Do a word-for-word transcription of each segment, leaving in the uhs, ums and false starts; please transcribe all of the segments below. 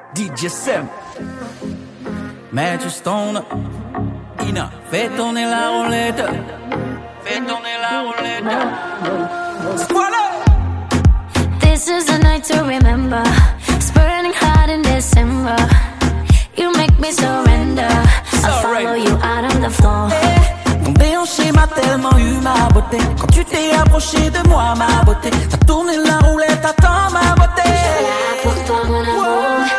D J Sam, Magic Stone, Ina, fais tourner la roulette, fais tourner la roulette. Squala! This is a night to remember. It's burning hot in December. You make me surrender. I'll follow you out on the floor. Hey, ton déhanché m'a tellement eu ma beauté. Quand tu t'es approché de moi, ma beauté, t'as tourné la roulette, attends ma beauté. Je suis là pour toi, mon amour.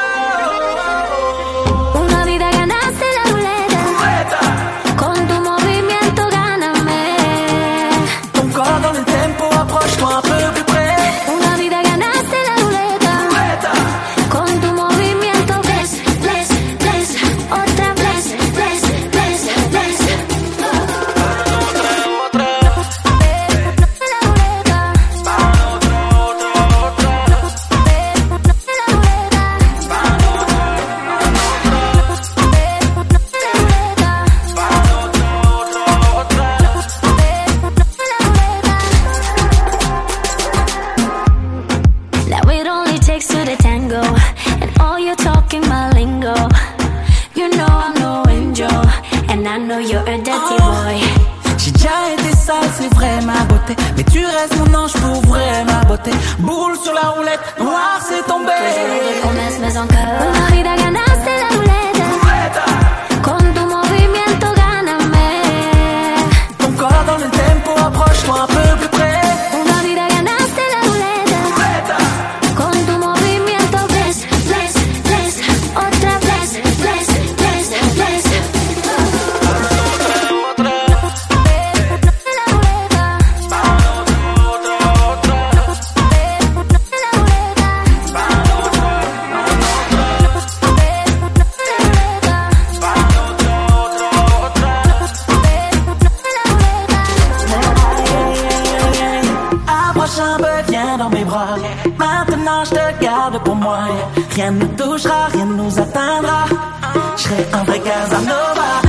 Una vida ganaste la ruleta. Con tu movimiento gáname. Ton corps dans le tempo, approche-toi un peu plus près. Una vida ganaste la ruleta. Con tu movimiento, bless, bless, bless. Otra bless, bless, bless, bless. Now it only takes two to tango, and all you're talking my lingo. You know I'm no angel, and I know you're a dirty boy. J'ai déjà été sale, c'est vrai ma beauté, mais tu restes mon ange pour vrai ma beauté. Boule sur la roulette, noir c'est tombé. Faisons des promesses mais encore. Una vida ganaste la ruleta. Con tu movimiento gáname. Ton corps dans le tempo, approche-toi un peu plus près. Una vida ganaste la ruleta. Con tu movimiento, bless, bless, bless. Otra bless, bless, bless, bless. Approche un peu, viens dans mes bras. Maintenant je te garde pour moi. Rien ne nous touchera, rien ne nous atteindra. Je serai un vrai Casanova.